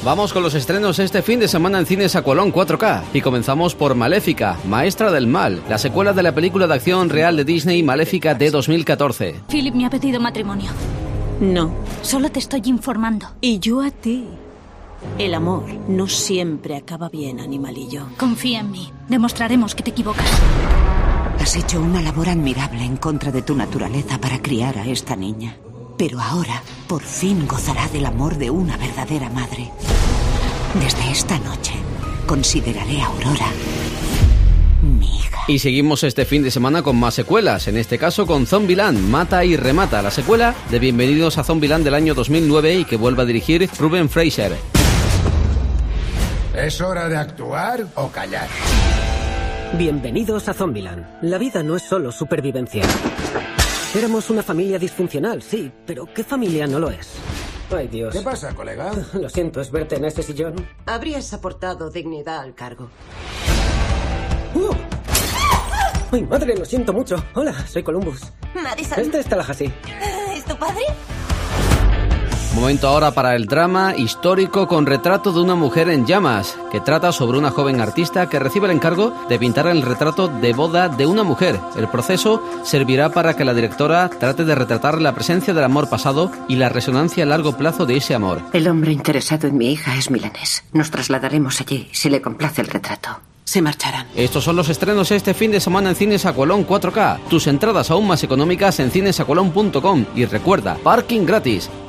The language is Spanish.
Vamos con los estrenos este fin de semana en Cines Aqualón 4K. Y comenzamos por Maléfica, Maestra del Mal, la secuela de la película de acción real de Disney Maléfica de 2014. Philip me ha pedido matrimonio. No. Solo te estoy informando. Y yo a ti. El amor no siempre acaba bien, animalillo. Confía en mí. Demostraremos que te equivocas. Has hecho una labor admirable en contra de tu naturaleza para criar a esta niña. Pero ahora, por fin gozará del amor de una verdadera madre. Desde esta noche, consideraré a Aurora mi hija. Y seguimos este fin de semana con más secuelas, en este caso con Zombieland, Mata y Remata, la secuela de Bienvenidos a Zombieland del año 2009 y que vuelve a dirigir Ruben Fraser. ¿Es hora de actuar o callar? Bienvenidos a Zombieland. La vida no es solo supervivencia. Éramos una familia disfuncional, sí, pero ¿qué familia no lo es? Ay, Dios. ¿Qué pasa, colega? Lo siento, es verte en ese sillón. Habrías aportado dignidad al cargo. ¡Ay, madre, lo siento mucho! Hola, soy Columbus. Madison. Este es Tallahassee. ¿Es tu padre? Momento ahora para el drama histórico con Retrato de una mujer en llamas, que trata sobre una joven artista que recibe el encargo de pintar el retrato de boda de una mujer. El proceso servirá para que la directora trate de retratar la presencia del amor pasado y la resonancia a largo plazo de ese amor. El hombre interesado en mi hija es milanés. Nos trasladaremos allí si le complace el retrato. Se marcharán. Estos son los estrenos este fin de semana en Cines Aqualón 4K. Tus entradas aún más económicas en cinesaqualón.com. Y recuerda, parking gratis.